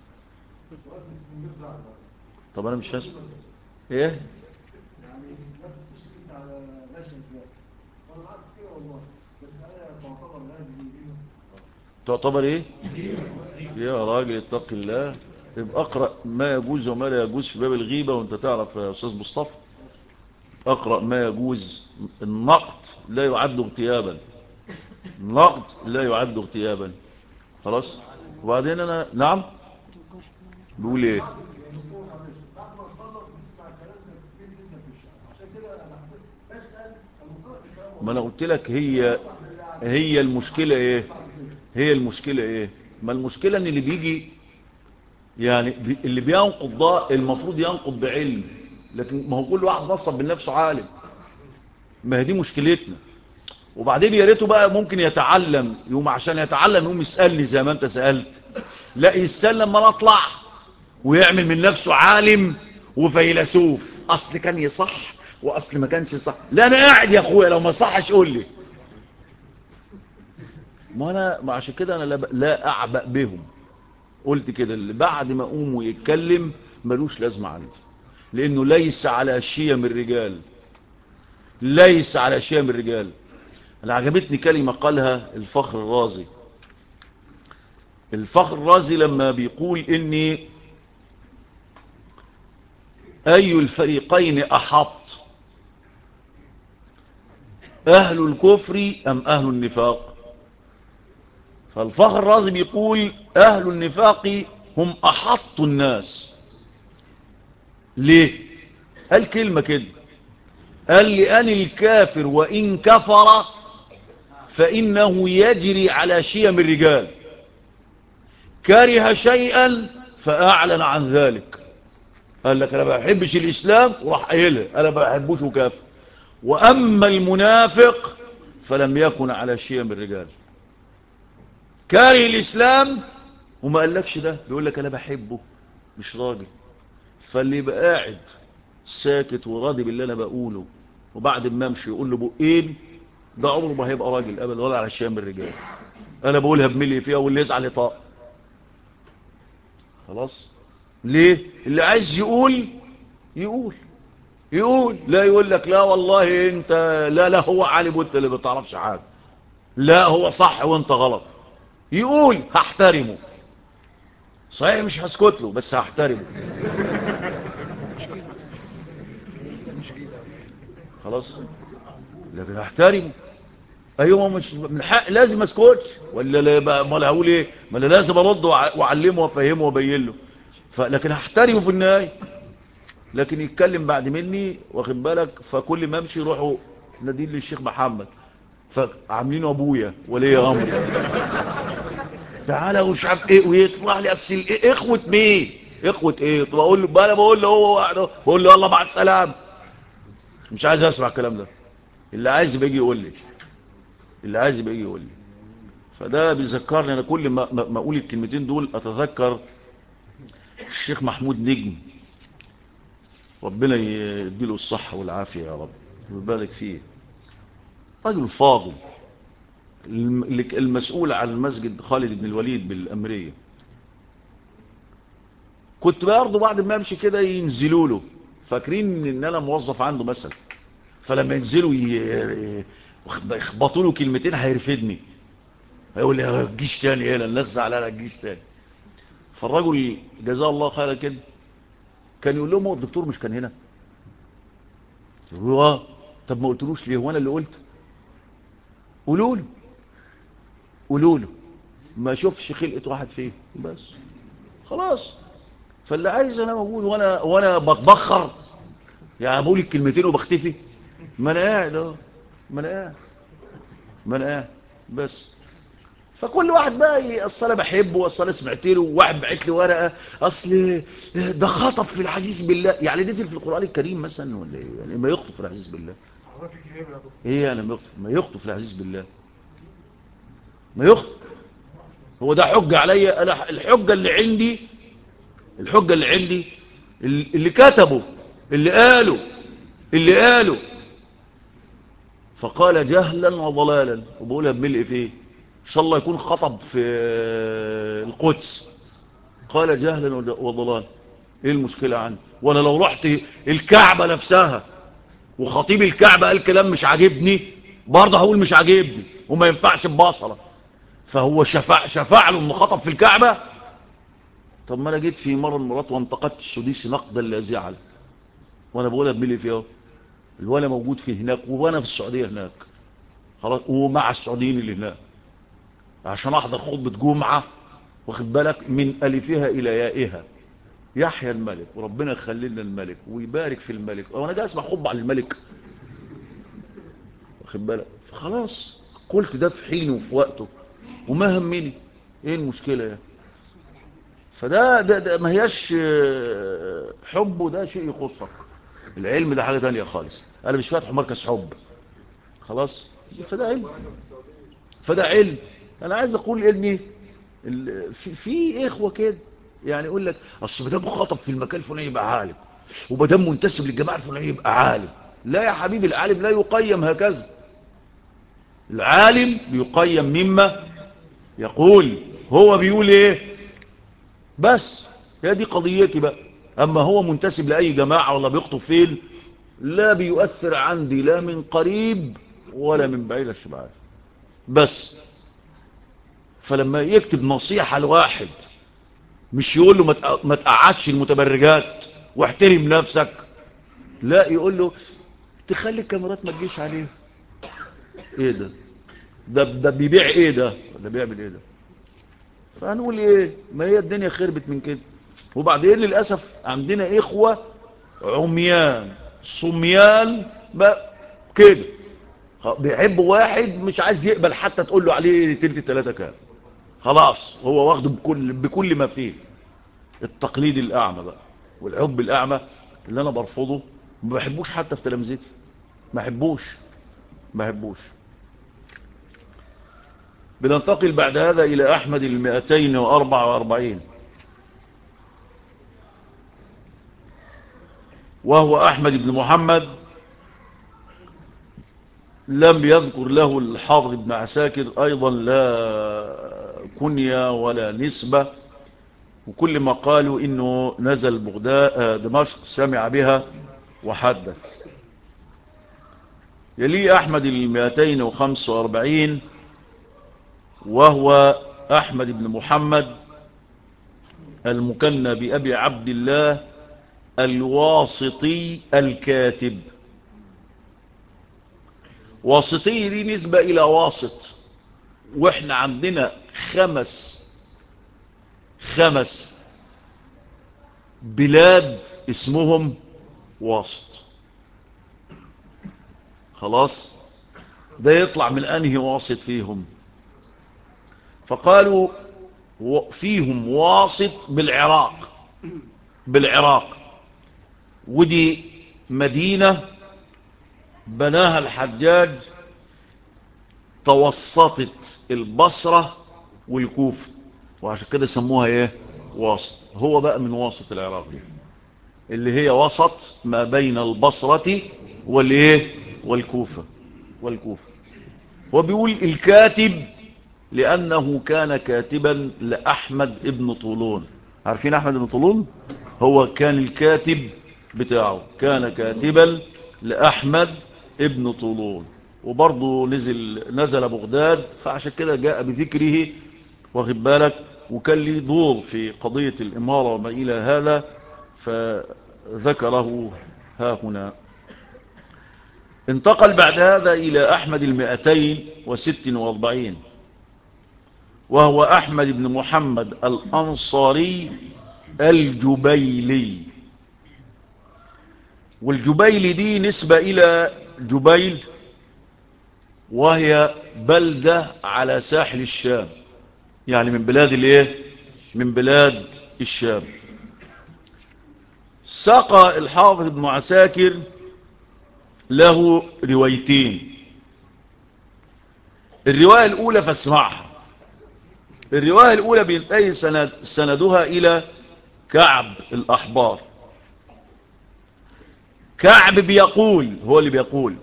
طب انا مش هسمح. ايه تعتبر ايه؟ يا راجل اتق الله، يبقى اقرأ ما يجوز وما لا يجوز في باب الغيبة. وانت تعرف يا استاذ مصطفى، اقرأ ما يجوز. النقد لا يعد اغتيابا، النقد لا يعد اغتيابا. خلاص. وبعدين انا نعم بقول ايه؟ ما انا قلت لك، هي هي المشكلة ايه؟ هي المشكلة ايه؟ ما المشكلة ان اللي بيجي يعني بي اللي بينقض ده المفروض ينقض بعلم، لكن ما هو كل واحد نصب بنفسه عالم. ما هي دي مشكلتنا. وبعدين يا ريته بقى ممكن يتعلم، يوم عشان يتعلم يوم يسألني زي ما انت سألت. لا يسأل لما نطلع ويعمل من نفسه عالم وفيلسوف، اصل كان يصح واصل ما كانش صح. لا انا قاعد يا اخويا، لو ما صحش قول لي. ما انا ما عشان كده انا لا, لا اعبأ بهم. قلت كده، اللي بعد ما اقوم ويتكلم ملوش لازمه عندي، لانه ليس على شيم الرجال، ليس على شيم الرجال. انا عجبتني كلمه قالها الفخر الرازي. الفخر الرازي لما بيقول اني اي الفريقين احط، اهل الكفر ام اهل النفاق؟ فالفخر الرازي بيقول اهل النفاق هم احط الناس. ليه؟ قال كلمة كده، قال لأن الكافر وإن كفر فإنه يجري على شيم الرجال، كره شيئا فأعلن عن ذلك. قال لك أنا ما بحبش الإسلام وراح قايلها أنا ما بحبوش وكافر. وأما المنافق فلم يكن على شيم الرجال، كاره الإسلام وما قالكش ده، بيقول لك أنا بحبه مش راجل. فاللي يبقى قاعد ساكت وراضي باللي أنا بقوله وبعد ما امشي يقول له بقين، ده عمره ما هيبقى راجل ابدا ولا على الشام الرجال. انا بقولها بملي فيها، واللي يزعل يطاق. خلاص. ليه؟ اللي عايز يقول يقول يقول لا يقول لك لا والله انت، لا لا هو عالم وانت اللي ما بتعرفش حاجه، لا هو صح وانت غلط. يقول هحترمه، صحيح مش هسكت له بس هحترمه. خلاص، لكن هحترمه. ايوه مش من حق لازم اسكتش ولا لا بقى؟ امال هقول ايه؟ ما انا لازم ارد وأع- واعلمه وافهمه وابين له. فلكن هحترمه في النهايه. لكن يتكلم بعد مني واخد بالك، فكل ما امشي يروحوا نادين للشيخ محمد، فعاملينه ابويا ولي امري، تعالى ومش عارف ايه، ويطلع لي اصل ايه اخوه مين؟ اخوه ايه؟ طب اقول له بقى، انا بقول له هو واحد أهو. بقول له يلا مع السلامه. مش عايز اسمع الكلام ده. اللي عايز يبقى يجي يقول لي، اللي عايز يبقى يجي يقول لي. فده بيذكرني، انا كل ما ما ما اقول الكلمتين دول اتذكر الشيخ محمود نجم، ربنا يديله الصحه والعافيه يا رب ويبارك فيه. راجل فاضل، الم- المسؤول عن مسجد خالد بن الوليد بالأمرية. كنت برضه بعد ما امشي كده ينزلوا له، فاكرين ان انا موظف عنده مثلا، فلما ينزلوا ي- يخبطوا له كلمتين هيرفدني، هيقول لي ما تجيش تاني هنا، الناس زعلانه تجيش تاني. فالراجل جزاه الله خيرا كده كان يقول لهم هو الدكتور مش كان هنا؟ يقولوا اه. طب ما قلتلوش ليه؟ هو انا اللي قلت؟ قولوا له، قولوا له ما اشوفش خلقه واحد فيه بس خلاص. فاللي عايز انا موجود، وانا وانا بتبخر يعني بقول الكلمتين وبختفي. ما انا قاعد اهو، ما انا قاعد، ما انا قاعد بس. فكل واحد بقى ي- اصل انا بحبه، اصل انا سمعت له، واحد بعت لي ورقه اصل ده خطب في العزيز بالله، يعني نزل في القران الكريم مثلا ولا ايه؟ يعني ما يخطب في العزيز بالله ايه؟ يعني ما يخطب، ما يخطب في العزيز بالله، ما يخطب. هو ده حجه عليا انا؟ الحجه اللي عندي، الحجه اللي عندي اللي كتبوا، اللي قالوا، اللي قالوا. فقال جهلا وضلالا، وبقولها بملء فيه ان شاء الله يكون خطب في القدس. قال جهلا وضلالا، ايه المشكلة عندي؟ وانا لو رحت الكعبة نفسها وخطيب الكعبة قال كلام مش عاجبني، برضه هقول مش عاجبني وما ينفعش ببصرة. فهو شفع شفع له انه خطب في الكعبة. طب ما انا جيت في مرة المرات وانتقدت السديسي نقدا لا زعل، وانا بقولها بملء فيه، الولا موجود فيه هناك وانا في السعودية هناك خلاص، ومع السعوديين اللي هناك عشان احضر خطبة جمعة، واخد بالك، من الفها الى يائها. يحيى الملك، وربنا يخلي لنا الملك ويبارك في الملك، وانا جاي اسمع خطبة على الملك، واخد بالك. فخلاص قلت ده في حينه وفي وقته وما همني، ايه المشكلة يعني؟ فده ده, ده ما هياش آه، حب، ده شيء يخصك. العلم ده حاجة تانية خالص، انا مش فاتح مركز حب خلاص. فده علم، فده علم. انا عايز اقول اني ال- في, في اخوه كده يعني يقول لك اصل ما دام خطب في المكان الفلاني يبقى عالم، وما دام منتسب للجماعه الفلانيه يبقى عالم. لا يا حبيبي، العالم لا يقيم هكذا. العالم بيقيم مما يقول، هو بيقول ايه بس. هي دي قضيتي بقى. اما هو منتسب لاي جماعه ولا بيخطب فين، لا بيؤثر عندي لا من قريب ولا من بعيد الشبعات بس. فلما يكتب نصيحة لواحد، مش يقول له ما تقعدش المتبرجات واحترم نفسك، لا يقول له تخلي الكاميرات ما تجيش عليه. ايه ده؟ ده ده بيبيع ايه ده؟ ولا بيعمل ايه ده؟ فهنقول ايه؟ ما هي الدنيا خربت من كده. وبعدين للأسف عندنا اخوة عميان صميان بقى كده، بيحبوا واحد مش عايز يقبل حتى تقول له عليه تلت التلاتة كام، خلاص هو واخده بكل بكل ما فيه. التقليد الأعمى بقى والحب الأعمى اللي أنا برفضه، ما بحبوش حتى في تلامذتي، ما بحبوش، ما بحبوش. بننتقل بعد هذا إلى أحمد المئتين وأربع وأربعين، وهو أحمد بن محمد لم يذكر له الحافظ بن عساكر أيضا لا كنية ولا نسبة، وكل ما قالوا إنه نزل بغداد دمشق سمع بها وحدث. يلي أحمد المئتين وخمس وأربعين، وهو أحمد بن محمد المكنى بأبي عبد الله الواسطي الكاتب، واسطي دي نسبة إلى واسط، وإحنا عندنا خمس خمس بلاد اسمهم واسط. خلاص، ده يطلع من أنهي واسط فيهم؟ فقالوا فيهم واسط بالعراق، بالعراق، ودي مدينة بناها الحجاج توسطت البصرة والكوفة، وعشان كده سموها ايه؟ واسط. هو بقى من واسط العراق دي، اللي هي وسط ما بين البصرة والايه؟ والكوفة. والكوفة هو بيقول الكاتب لأنه كان كاتبا لأحمد ابن طولون. عارفين أحمد ابن طولون؟ هو كان الكاتب بتاعه، كان كاتبا لأحمد ابن طولون، وبرضه نزل نزل بغداد، فعشان كده جاء بذكره، واخد بالك، وكان لي دور في قضية الإمارة وما إلى هذا، فذكره ها هنا. انتقل بعد هذا إلى أحمد المئتين وست واربعين، وهو أحمد بن محمد الأنصاري الجبيلي. والجبيلي دي نسبة إلى جبيل، وهي بلدة على ساحل الشام، يعني من بلاد الايه؟ من بلاد الشام. ساق الحافظ ابن عساكر له روايتين. الرواية الأولى فاسمعها. الرواية الأولى بينتهي سند سندها إلى كعب الأحبار. كعب بيقول، هو اللي بيقول: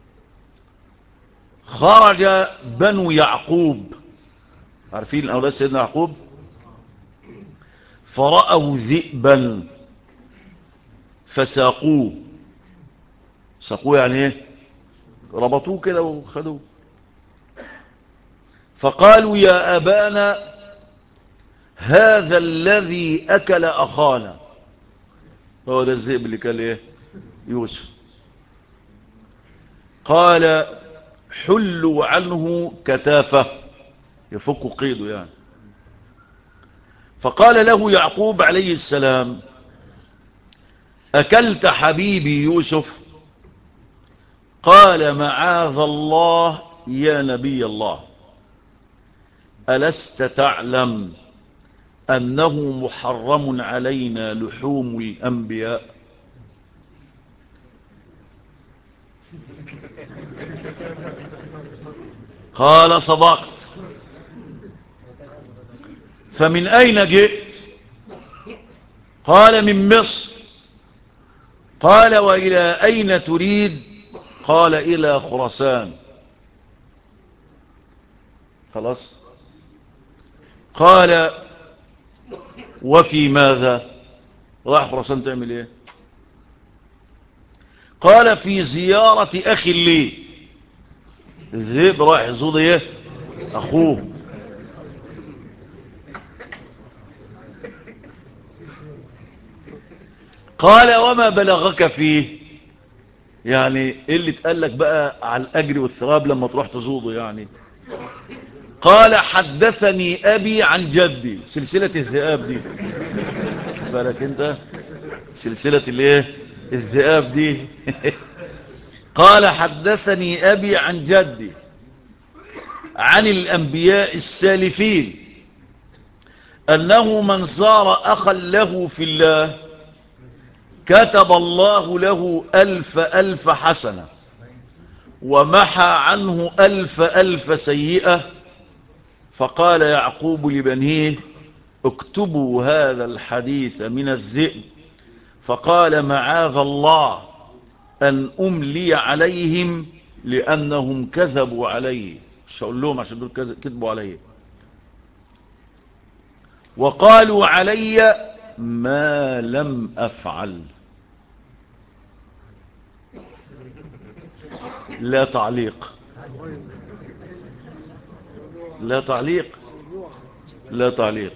خرج بنو يعقوب، عارفين أولاد سيدنا يعقوب، فرأوا ذئبا فساقوه. ساقوه يعني ايه؟ ربطوه كده وخدوه. فقالوا يا أبانا هذا الذي أكل أخانا. هو ده الذئب اللي كان ايه؟ يوسف. قال حلوا عنه كتافه، يفك قيده يعني. فقال له يعقوب عليه السلام: أكلت حبيبي يوسف؟ قال معاذ الله يا نبي الله، ألست تعلم أنه محرم علينا لحوم الأنبياء؟ قال صدقت. فمن أين جئت؟ قال من مصر. قال وإلى أين تريد؟ قال إلى خراسان. خلاص. قال وفي ماذا؟ راح خراسان تعمل ايه؟ قال في زيارة أخي لي. الذئب راح يزود ايه؟ أخوه. قال وما بلغك فيه؟ يعني ايه اللي اتقالك بقى على الأجر والثواب لما تروح تزوده يعني؟ قال حدثني أبي عن جدي. سلسلة الذئاب دي، بالك انت، سلسلة الايه؟ الذئاب دي. قال حدثني أبي عن جدي عن الأنبياء السالفين أنه من زار أخا له في الله كتب الله له ألف ألف حسنة ومحى عنه ألف ألف سيئة. فقال يعقوب لبنيه اكتبوا هذا الحديث من الذئب. فقال معاذ الله أن أملي عليهم لأنهم كذبوا عليه. مش هقول لهم عشان دول كذبوا عليه، وقالوا علي ما لم أفعل. لا تعليق، لا تعليق، لا تعليق.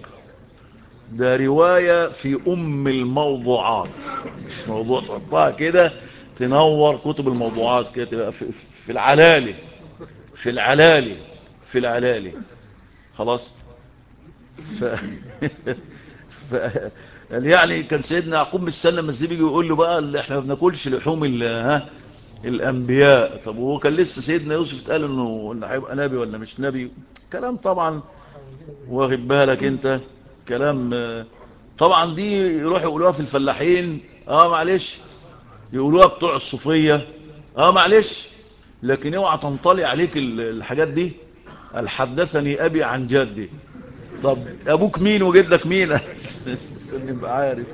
ده رواية في أم الموضوعات، مش موضوع تحطها كده تنور كتب الموضوعات كده، تبقى في, في العلالي في العلالي في العلالي خلاص. ف... ف... يعني كان سيدنا يعقوب مستنى ما الزبيب يجي يقول له بقى اللي احنا ما بناكلش لحوم ال... ها الانبياء. طب وهو كان لسه سيدنا يوسف اتقال انه انه هيبقى نبي ولا مش نبي؟ كلام طبعا، واخد بالك انت؟ كلام طبعا. دي يروحوا يقولوها في الفلاحين، اه معلش، يقولوها بتوع الصوفيه، اه معلش، لكن اوعى تنطلي عليك الحاجات دي. قال حدثني ابي عن جدي. طب ابوك مين وجدك مين؟ عشان نبقى عارف.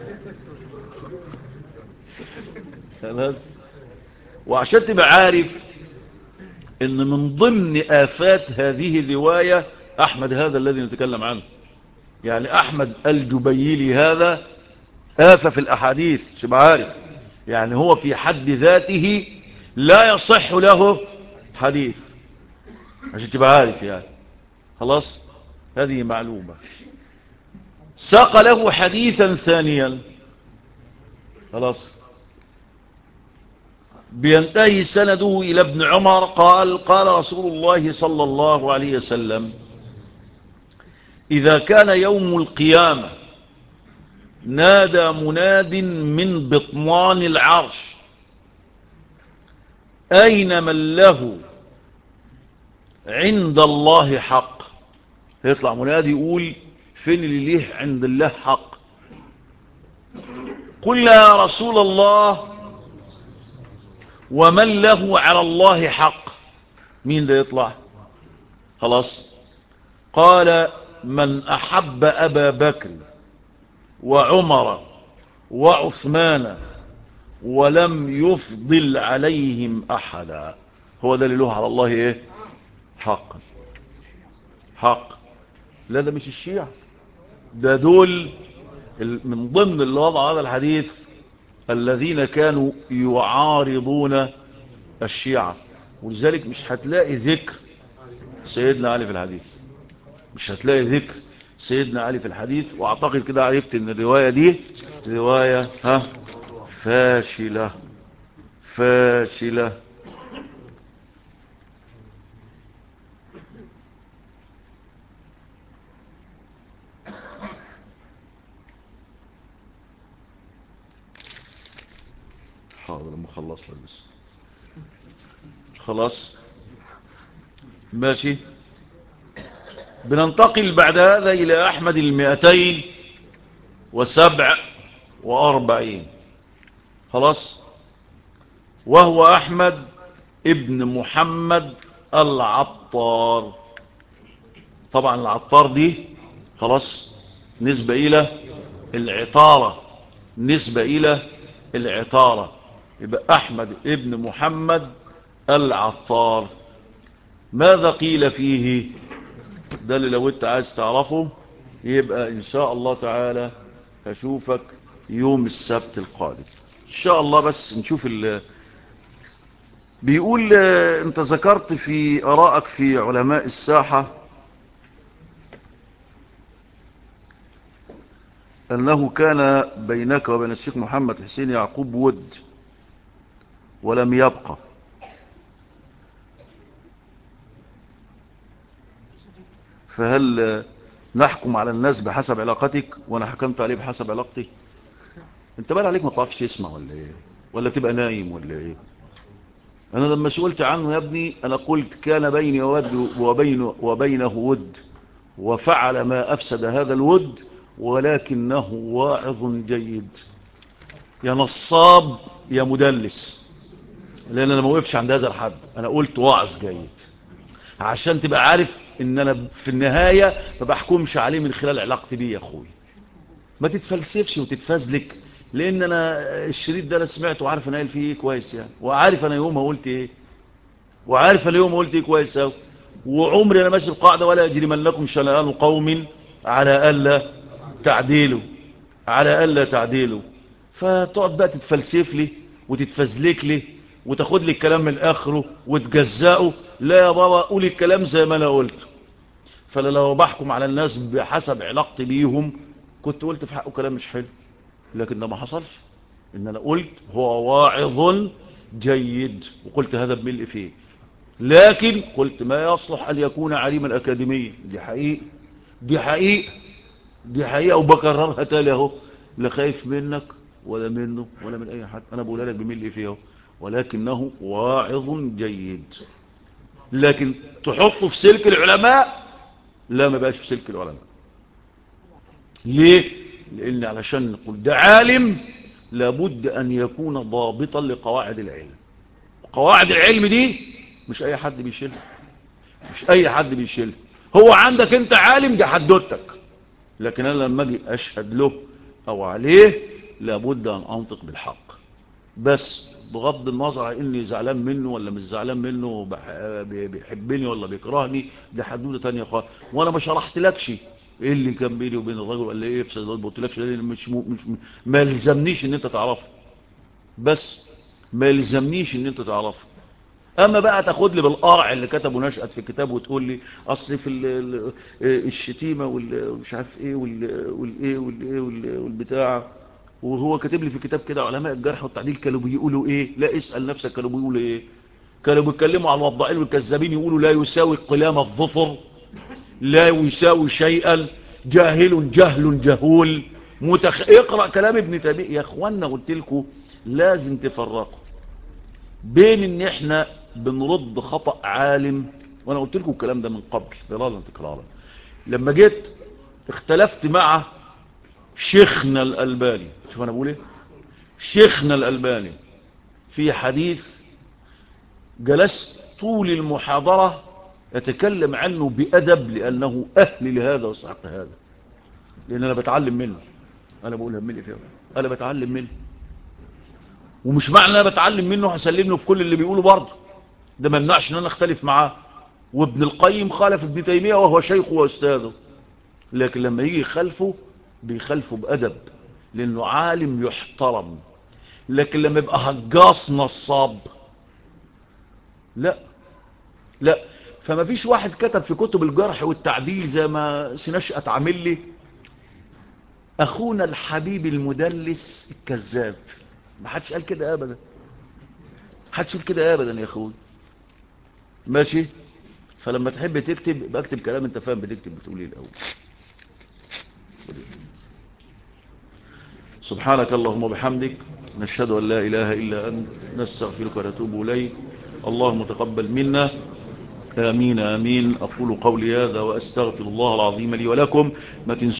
خلاص. وعشان تبقى عارف ان من ضمن آفات هذه الرواية احمد هذا الذي نتكلم عنه، يعني احمد الجبيلي هذا آفة في الاحاديث، تبقى عارف. يعني هو في حد ذاته لا يصح له حديث، عشان تبقى عارف يعني. خلاص، هذه معلومة. ساق له حديثا ثانيا، خلاص، بينتهي سنده إلى ابن عمر قال: قال رسول الله صلى الله عليه وسلم: إذا كان يوم القيامة نادى مناد من بطنان العرش: أين من له عند الله حق؟ يطلع منادي يقول: فين اللي ليه عند الله حق؟ قل يا رسول الله ومن له على الله حق؟ مين ده يطلع؟ خلاص. قال: من أحب أبا بكر وعمر وعثمان ولم يفضل عليهم أحدا. هو ده اللي له على الله إيه؟ حق. حق. لا ده مش الشيعة، ده دول من ضمن اللي وضع هذا الحديث الذين كانوا يعارضون الشيعة. ولذلك مش هتلاقي ذكر سيدنا علي في الحديث، مش هتلاقي ذكر سيدنا علي في الحديث. واعتقد كده عرفت ان الرواية دي رواية ها فاشلة فاشلة. حاضر لما اخلص لك بس. خلاص ماشي. بننتقل بعد هذا الى احمد المئتين وسبع واربعين. خلاص. وهو احمد ابن محمد العطار. طبعا العطار دي خلاص نسبة الى العطارة، نسبة الى العطارة. يبقى احمد ابن محمد العطار. ماذا قيل فيه؟ ده اللي لو انت عايز تعرفه يبقى ان شاء الله تعالى هشوفك يوم السبت القادم ان شاء الله. بس نشوف ال بيقول انت ذكرت في ارائك في علماء الساحة انه كان بينك وبين الشيخ محمد حسين يعقوب ود ولم يبقى. فهل نحكم على الناس بحسب علاقتك وانا حكمت عليه بحسب علاقتي؟ انت بقى عليك ما تعرفش تسمع ولا ايه؟ ولا تبقى نايم ولا ايه؟ انا لما سئلت عنه يا ابني انا قلت كان بيني وبينه, وبينه ود وفعل ما افسد هذا الود ولكنه واعظ جيد. يا نصاب يا مدلس، لان انا ما وقفش عند هذا الحد، انا قلت واعظ جيد عشان تبقى عارف ان انا في النهاية ما بحكمش عليه من خلال علاقتي بيه. يا اخوي ما تتفلسفش وتتفزلك، لان انا الشريط ده انا سمعته وعارف انا قايل فيه ايه كويس يعني، وعارف انا يوم ما قلت ايه، وعارف انا يوم ما قلت ايه كويس قوي. وعمري انا ماشي القاعده ولا يجرمنكم شنآن قوم على الا تعديلوا، على الا تعديلوا. فتقعد بقى تتفلسف لي وتتفزلك لي وتاخد لي الكلام من اخره وتجزئه. لا يا بابا، قول الكلام زي ما انا قلت. فانا لو بحكم على الناس بحسب علاقتي بيهم كنت قلت في حقه كلام مش حلو، لكن ده ما حصلش. ان انا قلت هو واعظ جيد، وقلت هذا بملء فيه، لكن قلت ما يصلح أن يكون عليما أكاديميا. دي حقيقة، دي حقيقة، دي حقيقة، وبكررها تالي اهو. لا خايف منك ولا منه ولا من أي حد، أنا بقولها لك بملء فيه، ولكنه واعظ جيد. لكن تحطه في سلك العلماء، لا، ما بقاش في سلك العلماء. ليه؟ لأن علشان نقول ده عالم لابد أن يكون ضابطا لقواعد العلم. قواعد العلم دي مش أي حد بيشيلها، مش أي حد بيشيلها. هو عندك أنت عالم، دي حدوتك، لكن أنا لما أجي أشهد له أو عليه لابد أن أنطق بالحق. بس بغض النظر عن إني زعلان منه ولا مش زعلان منه، بيحبني ولا بيكرهني، دي حدودة تانية خالص. وأنا ما شرحت لكش ايه اللي كان بيني وبين الرجل ولا ايه في صيدلة، ما قلتلكش ليه، مش مش ما يلزمنيش ان انت تعرفه، بس ما يلزمنيش ان انت تعرفه. اما بقى تاخد لي بالقرع اللي كتبه نشأت في كتابه وتقول لي اصل في الشتيمه والمش عارف ايه والايه والايه والبتاع، وهو كاتب لي في كتاب كده علماء الجرح والتعديل كانوا بيقولوا ايه. لا، اسال نفسك كانوا بيقولوا ايه. كانوا بيتكلموا على الوضاعين والكذابين، يقولوا لا يساوي قلام الظفر، لا يساوي شيئا، جاهل جهل جهول متخ... اقرأ كلام ابن تيمية يا اخوانا. قلت لكم لازم تفرقوا بين ان احنا بنرد خطأ عالم، وانا قلت لكم الكلام ده من قبل ضلالا تكرارا. لما جيت اختلفت مع شيخنا الألباني، شوف انا بقول ايه، شيخنا الألباني في حديث جلست طول المحاضرة يتكلم عنه بأدب لأنه أهل لهذا وصحق هذا، لأن أنا بتعلم منه. أنا بقولها مني فيه، أنا بتعلم منه، ومش معنى أنا بتعلم منه هسلم له في كل اللي بيقوله برضه، ده ما يمنعش أن أنا أختلف معاه. وابن القيم خالف ابن تيمية وهو شيخه وأستاذه، لكن لما يجي يخالفه بيخالفه بأدب لأنه عالم يحترم. لكن لما يبقى هجاص نصاب، لا لا. فما فيش واحد كتب في كتب الجرح والتعديل زي ما سنشأت عامل لي أخونا الحبيب المدلس الكذاب. ما حدش قال كده أبدا، ما حدش قال كده أبدا يا أخوي. ماشي. فلما تحب تكتب يبقى اكتب كلام انت فاهم بتكتب بتقول ايه الأول. سبحانك اللهم وبحمدك، نشهد أن لا إله إلا أنت، نستغفرك ونتوب إليك. اللهم تقبل منا، آمين آمين. أقول قولي هذا وأستغفر الله العظيم لي ولكم. ما تنسوا